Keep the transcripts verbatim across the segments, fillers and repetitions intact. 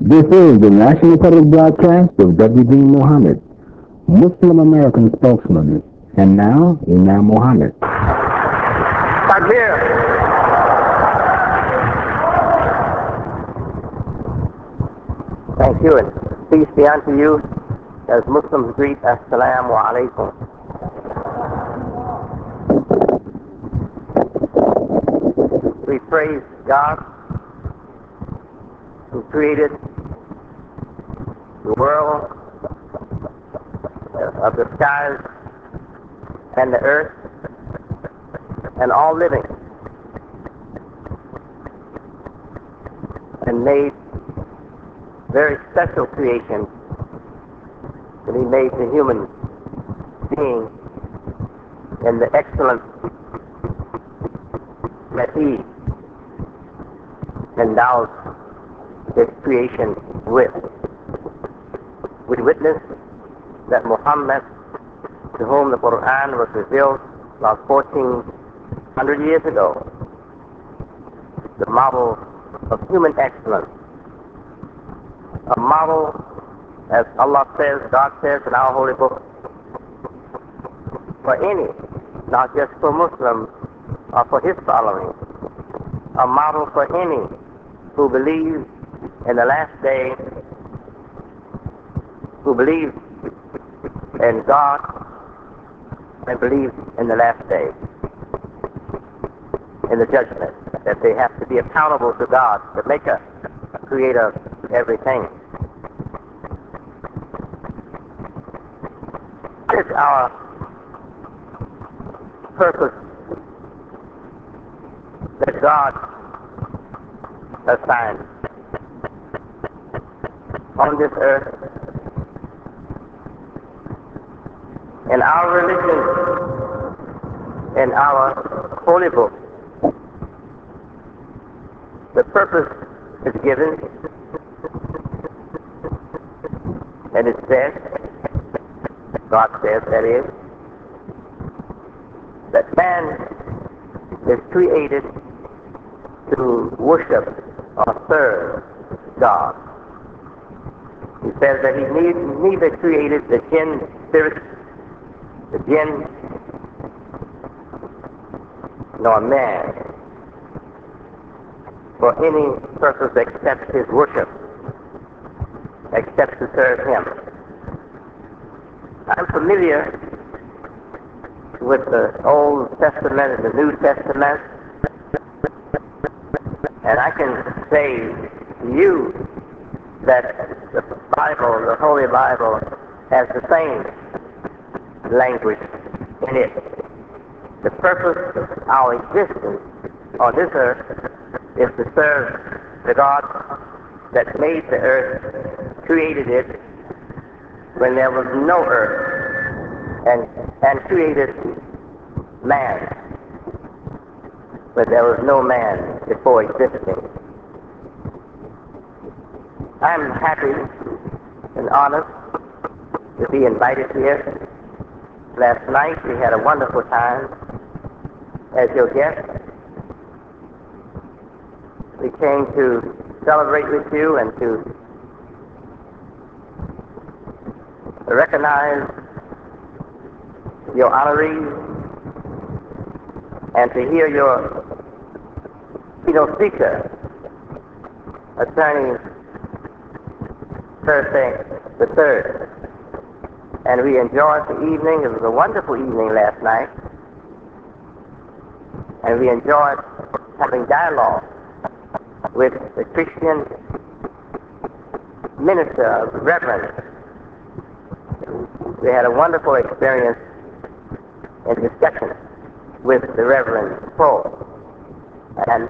This is the National Public Broadcast of W D Muhammad, Muslim American spokesman, and now Imam Muhammad. Takbir. Thank you, and peace be unto you as Muslims greet Assalamu alaikum. We praise God who created the world of the skies and the earth and all living, and made very special creation that He made the human being in the excellence that He endows His creation with. We witness that Muhammad, to whom the Quran was revealed about fourteen hundred years ago, the model of human excellence, a model, as Allah says, God says in our holy book, for any, not just for Muslims or for his following, a model for any who believes in the last day, who believes in God and believes in the last day, in the judgment, that they have to be accountable to God, the maker, creator of everything. It's our purpose that God assigned on this earth. In our religion, in our holy book, the purpose is given, and it says, God says, that is, that man is created to worship or serve God. He says that He need, neither created the jinn spirits, the jinn, nor man for any purpose except His worship, except to serve Him. I'm familiar with the Old Testament and the New Testament, and I can say to you that the Bible, the Holy Bible, has the same language in it. The purpose of our existence on this earth is to serve the God that made the earth, created it when there was no earth, and, and created man when there was no man before existing. I'm happy and honored to be invited here. Last night we had a wonderful time as your guest. We came to celebrate with you and to recognize your honorees and to hear your keynote speaker, Attorney Thursday the third. And we enjoyed the evening. It was a wonderful evening last night. And we enjoyed having dialogue with the Christian minister, Reverend. We had a wonderful experience in discussion with the Reverend Paul. And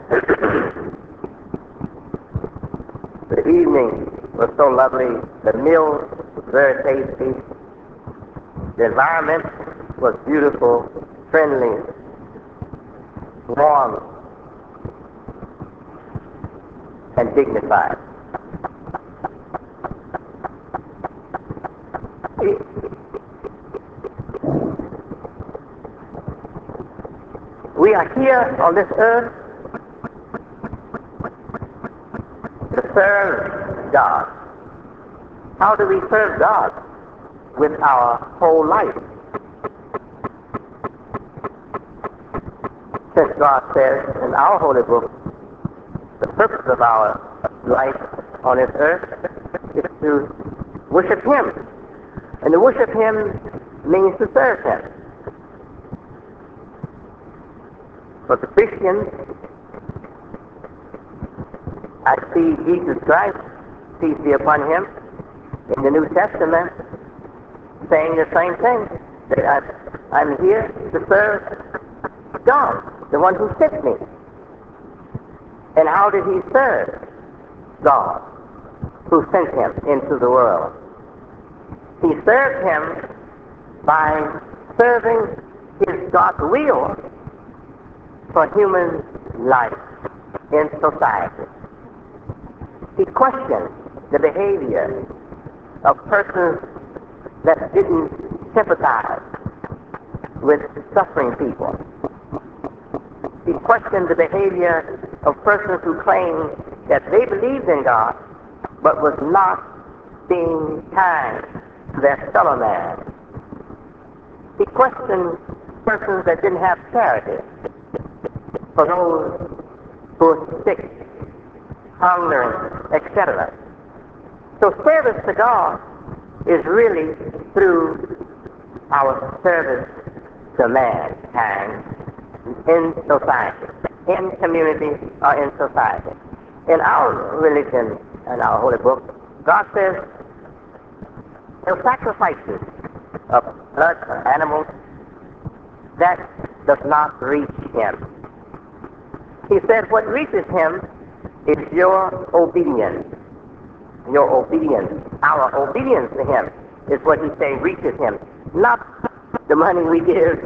the evening was so lovely. The meal was very tasty. The environment was beautiful, friendly, warm, and dignified. We are here on this earth to serve God? How do we serve God? With our whole life. Since God says in our holy book, the purpose of our life on this earth is to worship Him. And to worship Him means to serve Him. For the Christians, I see Jesus Christ, peace be upon Him, in the New Testament, saying the same thing. That I, I'm here to serve God, the one who sent me. And how did He serve God, who sent Him into the world? He served Him by serving His God's will for human life in society. He questioned the behavior of persons that didn't sympathize with suffering people. He questioned the behavior of persons who claimed that they believed in God, but was not being kind to their fellow man. He questioned persons that didn't have charity for those who were sick, hungering, et cetera. So service to God is really through our service to mankind in society, in community, or in society. In our religion, in our holy book, God says the sacrifices of blood of animals, that does not reach Him. He said what reaches Him is your obedience. Your obedience, our obedience to Him is what He say reaches Him, not the money we give.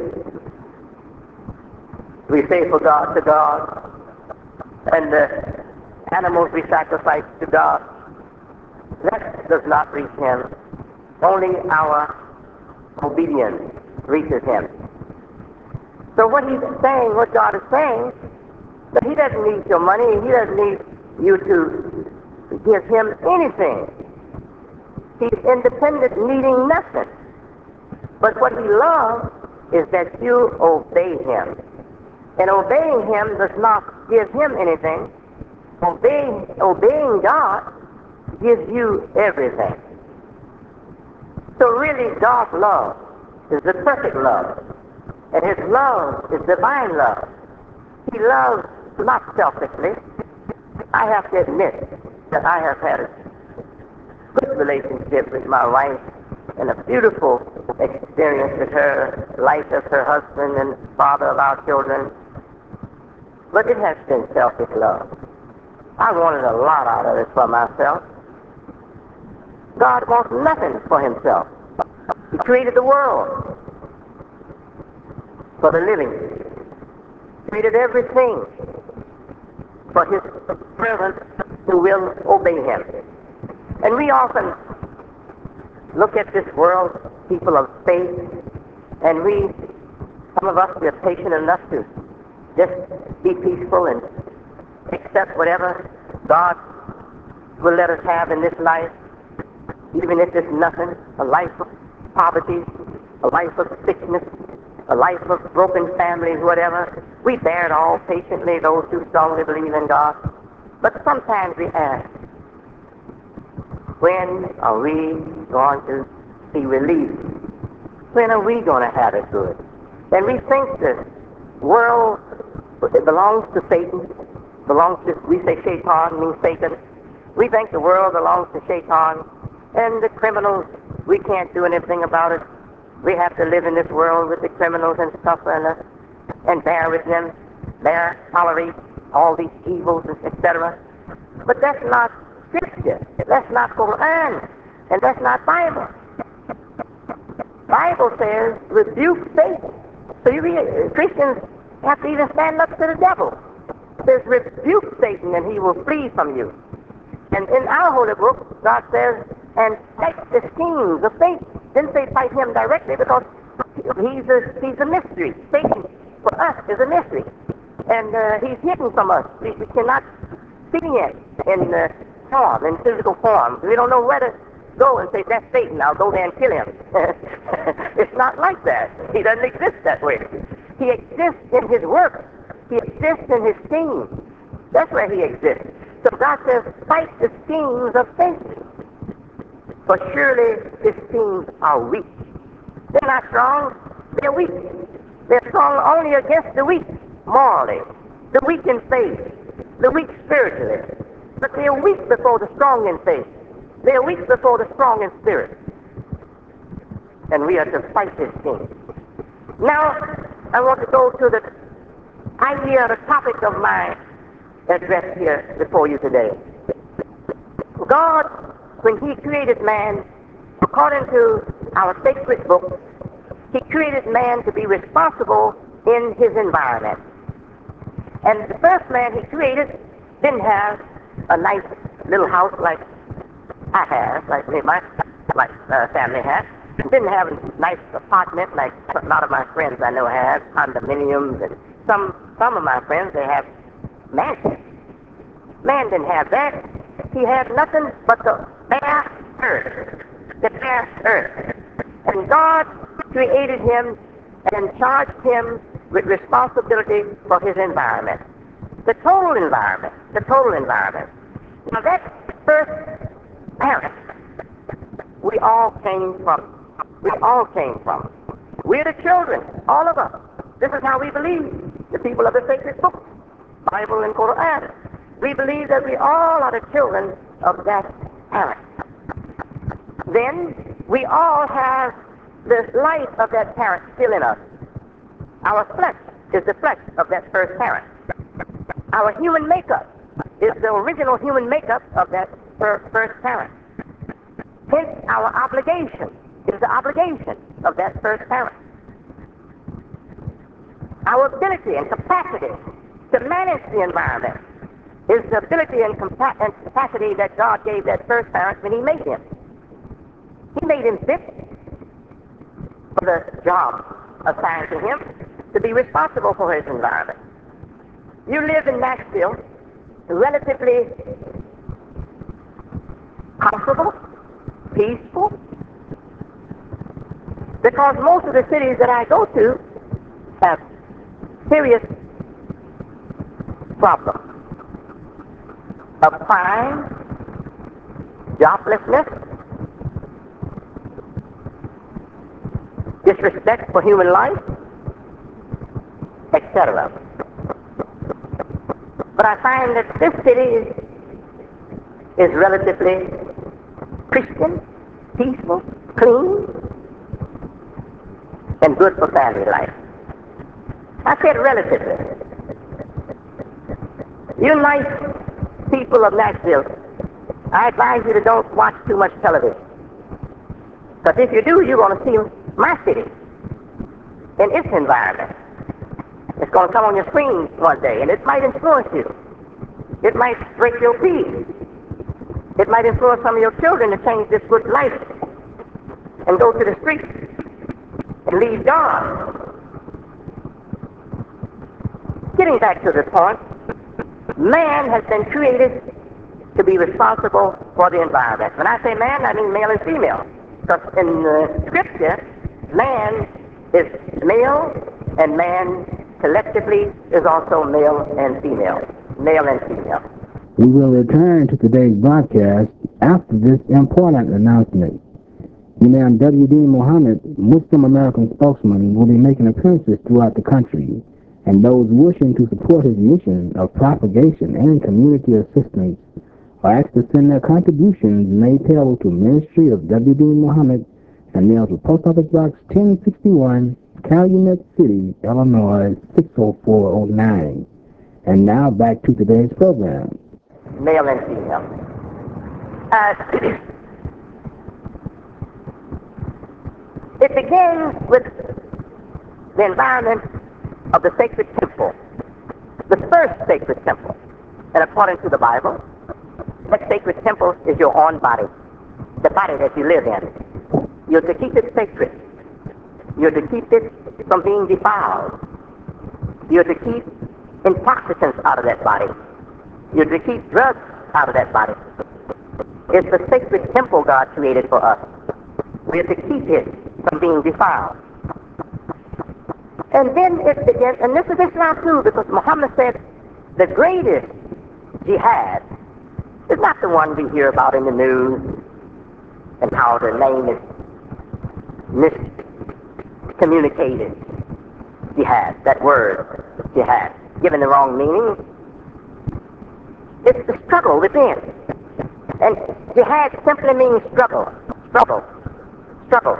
We say for God to God, and the animals we sacrifice to God, that does not reach Him. Only our obedience reaches Him. So what He's saying, what God is saying, that He doesn't need your money, He doesn't need you to give Him anything. He's independent, needing nothing. But what He loves is that you obey Him. And obeying Him does not give Him anything. Obeying, obeying God gives you everything. So really, God's love is the perfect love. And His love is divine love. He loves not selfishly. I have to admit that I have had a good relationship with my wife and a beautiful experience with her, life as her husband and father of our children. But it has been selfish love. I wanted a lot out of it for myself. God wants nothing for Himself. He created the world for the living. He created everything for His servants who will obey Him. And we often look at this world, people of faith, and we, some of us, we are patient enough to just be peaceful and accept whatever God will let us have in this life, even if it's nothing, a life of poverty, a life of sickness, a life of broken families, whatever. We bear it all patiently, those who strongly believe in God. But sometimes we ask, when are we going to see relief? When are we going to have it good? And we think the world, it belongs to Satan, belongs to, we say Shaitan means Satan. We think the world belongs to Shaitan, and the criminals, we can't do anything about it. We have to live in this world with the criminals and suffer and, uh, and bear with them, bear, tolerate all these evils, et cetera. But that's not Scripture. That's not Quran, and that's not Bible. Bible says, rebuke Satan. So you read, Christians have to even stand up to the devil. It says, rebuke Satan, and he will flee from you. And in our holy book, God says, and fight the schemes of Satan. Didn't say fight him directly, because he's a, he's a mystery. Satan, for us, is a mystery. And uh, he's hidden from us. We, we cannot see him in uh, form, in physical form. We don't know where to go and say, that's Satan, I'll go there and kill him. It's not like that. He doesn't exist that way. He exists in his work. He exists in his schemes. That's where he exists. So God says, fight the schemes of Satan. For surely his schemes are weak. They're not strong, they're weak. They're strong only against the weak morally, the weak in faith, the weak spiritually. But they're weak before the strong in faith. They're weak before the strong in spirit. And we are to fight this scheme. Now, I want to go to the idea, the topic of my address here before you today. God, when he created man, according to our sacred book, he created man to be responsible in his environment. And the first man he created didn't have a nice little house like I have, like me, my like uh, family has. Didn't have a nice apartment like a lot of my friends I know have, condominiums, and some some of my friends, they have mansions. Man didn't have that. He had nothing but the bare earth, the bare earth. And God created him and charged him with responsibility for his environment. The total environment, the total environment. Now that first parent, we all came from. We all came from. We're the children, all of us. This is how we believe, the people of the sacred book, Bible and Quran. We believe that we all are the children of that parent. Then we all have the life of that parent still in us. Our flesh is the flesh of that first parent. Our human makeup is the original human makeup of that fir- first parent. Hence, our obligation is the obligation of that first parent. Our ability and capacity to manage the environment is the ability and, compa- and capacity that God gave that first parent when he made him. He made him fit for the job assigned to him to be responsible for his environment. You live in Nashville, relatively comfortable, peaceful, because most of the cities that I go to have serious problems of crime, joblessness, disrespect for human life, et cetera. But I find that this city is, is relatively Christian, peaceful, clean, and good for family life. I said relatively. You nice people of Nashville, I advise you to don't watch too much television. Because if you do, you're going to see my city in its environment. It's going to come on your screen one day, and it might influence you. It might break your peace. It might influence some of your children to change this good life and go to the streets and leave God. Getting back to the point, man has been created to be responsible for the environment. When I say man, I mean male and female. Because in the scripture, man is male, and man collectively is also male and female. Male and female. We will return to today's broadcast after this important announcement. Imam W D Muhammad, Muslim American spokesman, will be making appearances throughout the country, and those wishing to support his mission of propagation and community assistance are asked to send their contributions made payable to Ministry of W D Muhammad and mailed to Post Office Box ten sixty-one, Calumet City, Illinois six oh four oh nine. And now back to today's program. Male and female. Uh, it begins with the environment of the sacred temple, the first sacred temple. And according to the Bible, that sacred temple is your own body, the body that you live in. You're to keep it sacred. You're to keep it from being defiled. You're to keep intoxicants out of that body. You're to keep drugs out of that body. is the sacred temple God created for us. We are to keep it from being defiled. And then it begins, and this is Islam too, because Muhammad said the greatest jihad is not the one we hear about in the news and how the name is miscommunicated. Jihad, that word, jihad, given the wrong meaning. It's the struggle within. And jihad simply means struggle, struggle, struggle.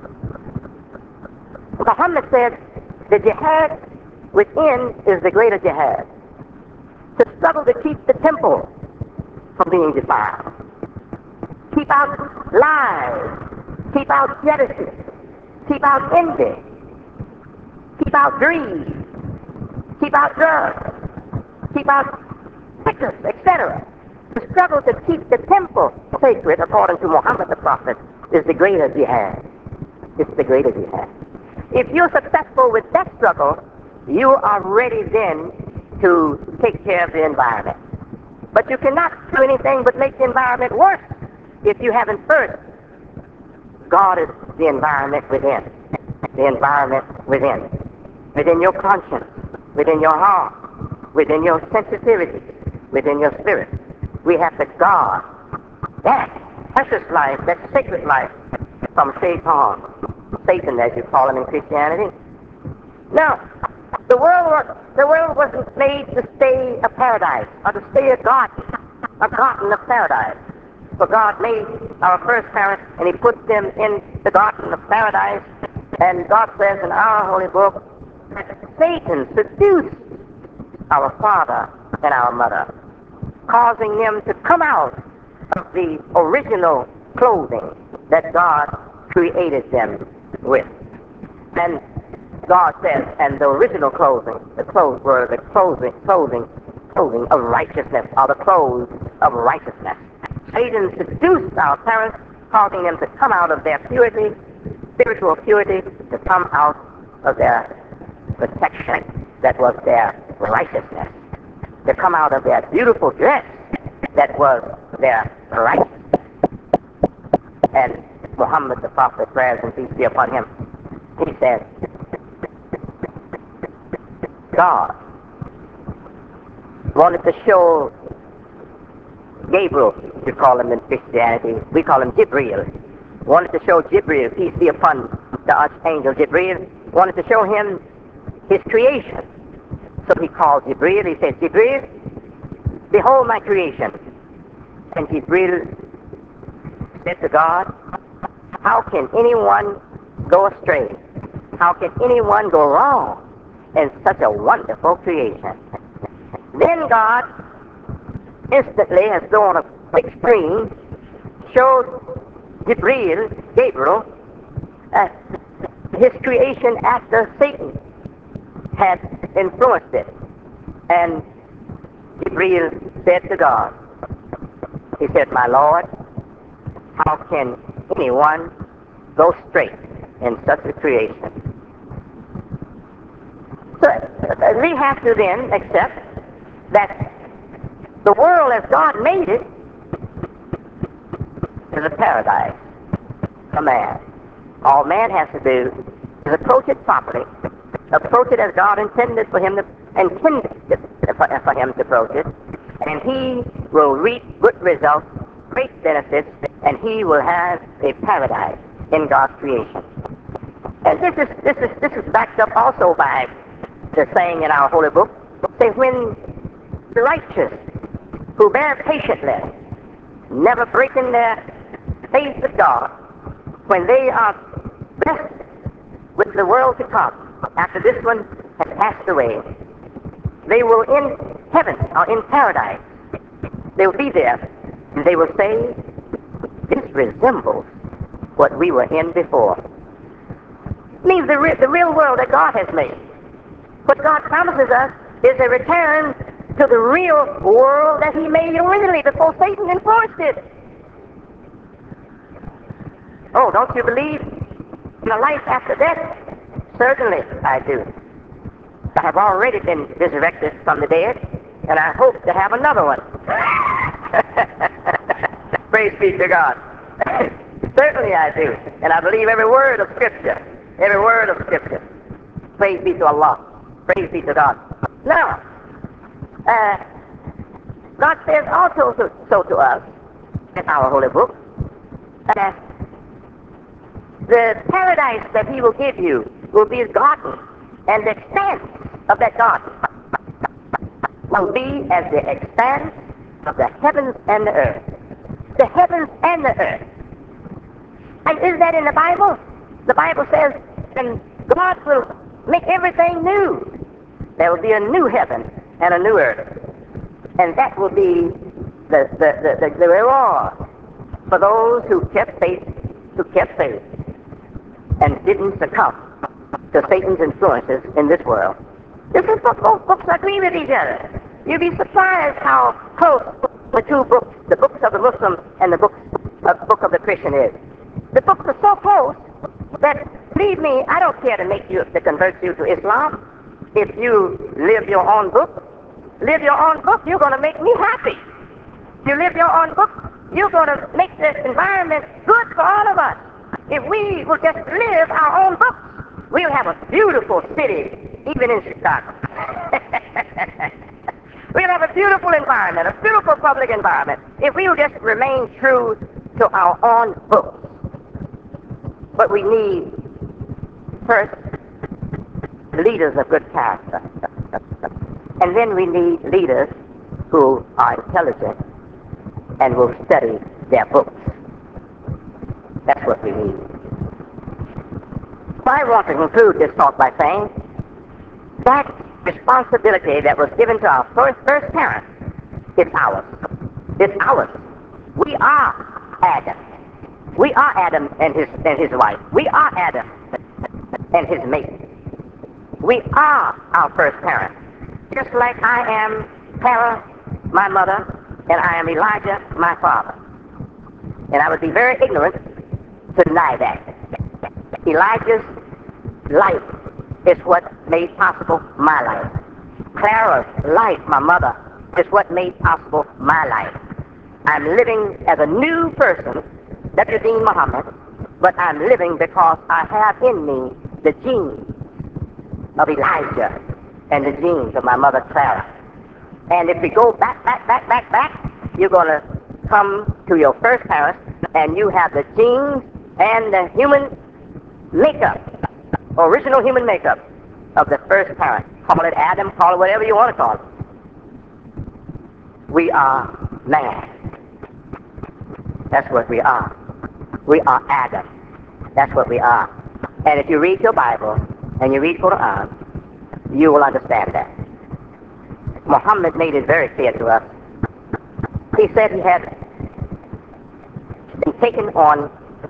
Muhammad said the jihad within is the greater jihad. To struggle to keep the temple from being defiled. Keep out lies. Keep out jealousy. Keep out envy. Keep out greed. Keep out drugs. Keep out sickness, et cetera. The struggle to keep the temple sacred, according to Muhammad the Prophet, is the greater jihad. It's the greater jihad. If you're successful with that struggle, you are ready then to take care of the environment. But you cannot do anything but make the environment worse if you haven't first guarded the environment within. The environment within. Within your conscience, within your heart, within your sensitivity, within your spirit. We have to guard that precious life, that sacred life, from Satan, Satan as you call him in Christianity. Now, the world was, the world wasn't made to stay a paradise or to stay a garden, a garden of paradise. For God made our first parents and He put them in the garden of paradise. And God says in our holy book that Satan seduced our father and our mother, causing them to come out of the original clothing that God created them with. And God says, and the original clothing, the clothes were the clothing, clothing, clothing of righteousness, or the clothes of righteousness. Satan seduced our parents, causing them to come out of their purity, spiritual purity, to come out of their protection that was their righteousness, to come out of their beautiful dress that was their righteousness. And Muhammad the Prophet, prayers and peace be upon him, he said, God wanted to show Gabriel, you call him in Christianity, we call him Jibreel, wanted to show Jibreel, peace be upon the archangel Jibreel, wanted to show him his creation. So he called Jibreel, he said, Jibreel, behold my creation. And Jibreel said to God, how can anyone go astray? How can anyone go wrong in such a wonderful creation? Then God instantly, as though on a big screen, showed Jibreel, Gabriel, uh, his creation after Satan had influenced it. And Jibreel said to God, he said, my Lord, how can anyone go straight in such a creation? So uh, we have to then accept that the world as God made it is a paradise for man. All man has to do is approach it properly, approach it as God intended for him to intended for, for him to approach it, and he will reap good results, great benefits, and he will have a paradise in God's creation. And this is this is this is backed up also by the saying in our holy book, say when the righteous who bear patiently, never breaking their faith with God, when they are blessed with the world to come, after this one has passed away, they will in heaven or in paradise, they will be there, and they will say, this resembles what we were in before. It means the, re- the real world that God has made. What God promises us is a return to the real world that He made originally before Satan influenced it. Oh, don't you believe in a life after death? Certainly I do. I have already been resurrected from the dead, and I hope to have another one. Praise be to God. Certainly I do. And I believe every word of Scripture. Every word of Scripture. Praise be to Allah. Praise be to God. Now, uh, God says also to, so to us in our holy book, uh, the paradise that He will give you will be a garden, and the expanse of that garden will be as the expanse of the heavens and the earth. The heavens and the earth. And is that in the Bible? The Bible says, and God will make everything new. There will be a new heaven and a new earth. And that will be the, the, the, the, the reward for those who kept faith, who kept faith, and didn't succumb to Satan's influences in this world. This is both, both books agree with each other. You'd be surprised how close the two books, the books of the Muslim and the books, uh, book of the Christian is. The books are so close that, believe me, I don't care to make you, to convert you to Islam. If you live your own book, live your own book, you're going to make me happy. If you live your own book, you're going to make the environment good for all of us. If we will just live our own books, we'll have a beautiful city, even in Chicago. We'll have a beautiful environment, a beautiful public environment, if we will just remain true to our own books. But we need, first, leaders of good character. And then we need leaders who are intelligent and will study their books. That's what we need. So I want to conclude this talk by saying that responsibility that was given to our first, first parents is ours. It's ours. We are Adam. We are Adam and his and his wife. We are Adam and his mate. We are our first parents. Just like I am Sarah, my mother, and I am Elijah, my father. And I would be very ignorant to deny that. Elijah's life is what made possible my life. Clara's life, my mother, is what made possible my life. I'm living as a new person, Doctor Dean Muhammad, but I'm living because I have in me the genes of Elijah and the genes of my mother Clara. And if we go back, back, back, back, back, you're going to come to your first parents, and you have the genes and the human makeup, original human makeup of the first parent. Call it Adam, call it whatever you want to call it. We are man. That's what we are. We are Adam. That's what we are. And if you read your Bible and you read Quran, you will understand that. Muhammad made it very clear to us. He said he had been taken on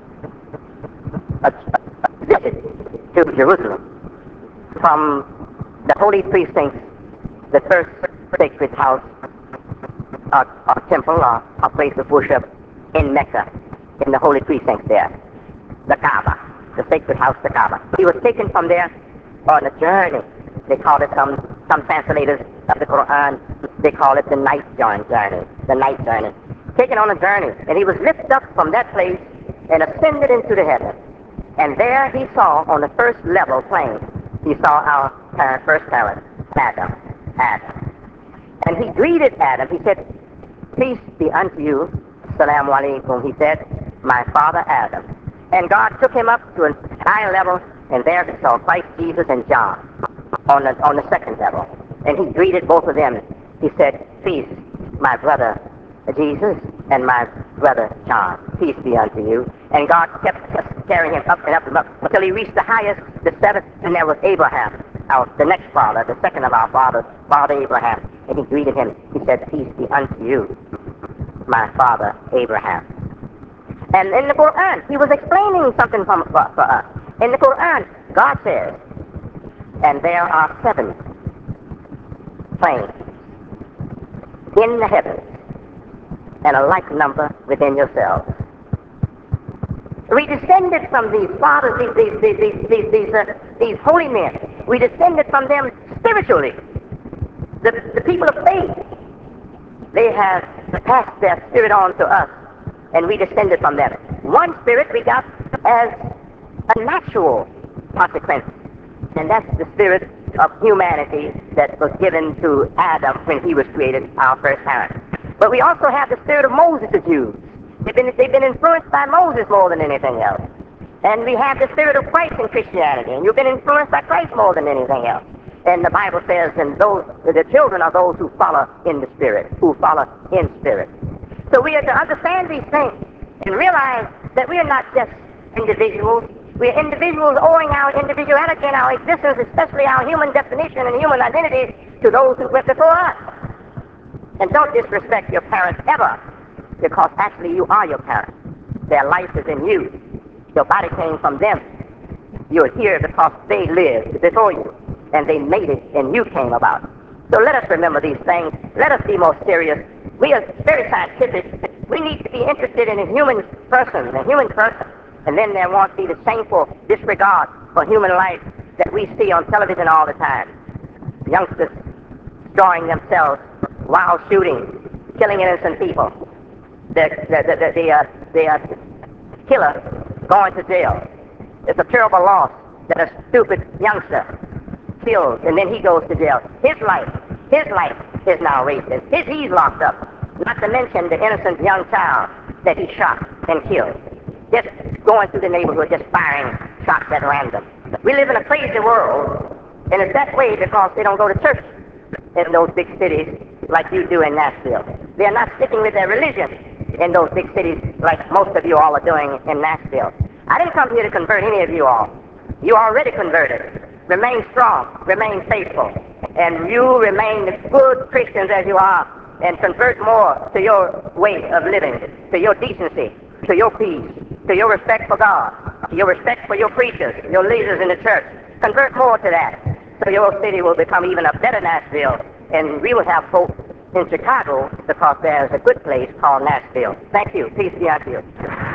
a, a visit to Jerusalem from the holy precincts, the first sacred house, or, or temple, or a place of worship in Mecca, in the holy precincts there, the Kaaba, the sacred house, the Kaaba. He was taken from there on a journey. They call it, some, some translators of the Quran, they call it the night journey, the night journey. Taken on a journey, and he was lifted up from that place and ascended into the heavens. And there he saw, on the first level plane, he saw our parent, first parent, Adam, Adam. And he greeted Adam. He said, "Peace be unto you, Assalamu alaikum," he said, "my father Adam." And God took him up to a higher level, and there he saw Christ Jesus and John on the, on the second level. And he greeted both of them. He said, "Peace, my brother Jesus and my brother John. Peace be unto you." And God kept carrying him up and up and up until he reached the highest, the seventh, and there was Abraham, our, the next father, the second of our fathers, Father Abraham. And he greeted him. He said, "Peace be unto you, my father Abraham." And in the Quran, he was explaining something for, for, for us. In the Quran, God says, "And there are seven planes in the heavens, and a like number within yourselves." We descended from these fathers, these these these these these, uh, these holy men. We descended from them spiritually. The, the people of faith, they have passed their spirit on to us and we descended from them. One spirit we got as a natural consequence, and that's the spirit of humanity that was given to Adam when he was created, our first parent. But we also have the spirit of Moses, the Jews. They've been, they've been influenced by Moses more than anything else. And we have the spirit of Christ in Christianity, and you've been influenced by Christ more than anything else. And the Bible says, and those, the children are those who follow in the Spirit, who follow in spirit. So we are to understand these things and realize that we are not just individuals. We are individuals owing our individuality and our existence, especially our human definition and human identity, to those who went before us. And don't disrespect your parents ever, because actually you are your parents. Their life is in you. Your body came from them. You're here because they lived before you, and they made it, and you came about. So let us remember these things. Let us be more serious. We are very scientific. We need to be interested in a human person, a human person. And then there won't be the shameful disregard for human life that we see on television all the time. Youngsters destroying themselves while shooting, killing innocent people. The, the, the, the, the, uh, the uh, killer going to jail. It's a terrible loss that a stupid youngster killed, and then he goes to jail. His life, his life is now wasted. His, he's locked up. Not to mention the innocent young child that he shot and killed. Just going through the neighborhood, just firing shots at random. We live in a crazy world, and it's that way because they don't go to church in those big cities like you do in Nashville. They're not sticking with their religion in those big cities like most of you all are doing in Nashville. I didn't come here to convert any of you all. You already converted. Remain strong, remain faithful, and you remain the good Christians as you are, and convert more to your way of living, to your decency, to your peace, to your respect for God, to your respect for your preachers, your leaders in the church. Convert more to that, so your city will become even a better Nashville, and we will have hope in Chicago because there's a good place called Nashville. Thank you. Peace be unto you.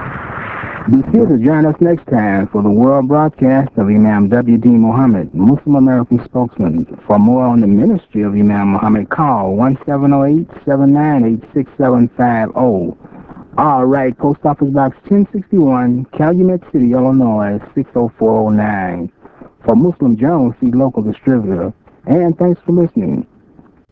Be sure to join us next time for the world broadcast of Imam W D Muhammad, Muslim American spokesman. For more on the ministry of Imam Muhammad, call one seven zero eight, seven nine eight, six seven five zero. All right, Post Office Box ten sixty-one, Calumet City, Illinois, six oh four oh nine. For Muslim Jones, see local distributor. And thanks for listening.